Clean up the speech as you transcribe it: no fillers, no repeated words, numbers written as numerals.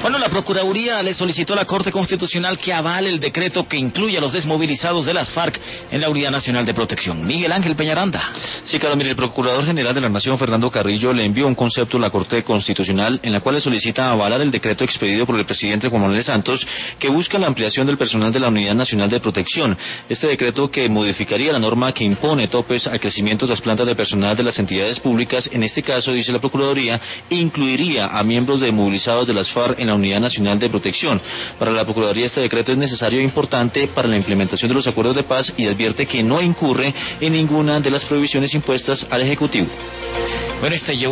Bueno, la Procuraduría le solicitó a la Corte Constitucional que avale el decreto que incluye a los desmovilizados de las FARC en la Unidad Nacional de Protección. Miguel Ángel Peñaranda. Sí, claro, mire, el Procurador General de la Nación, Fernando Carrillo, le envió un concepto a la Corte Constitucional en la cual le solicita avalar el decreto expedido por el presidente Juan Manuel Santos que busca la ampliación del personal de la Unidad Nacional de Protección. Este decreto que modificaría la norma que impone topes al crecimiento de las plantas de personal de las entidades públicas, en este caso, dice la Procuraduría, incluiría a miembros de movilizados de las FARC en la Unidad Nacional de Protección. Para la Procuraduría este decreto es necesario e importante para la implementación de los acuerdos de paz y advierte que no incurre en ninguna de las prohibiciones impuestas al Ejecutivo. Bueno,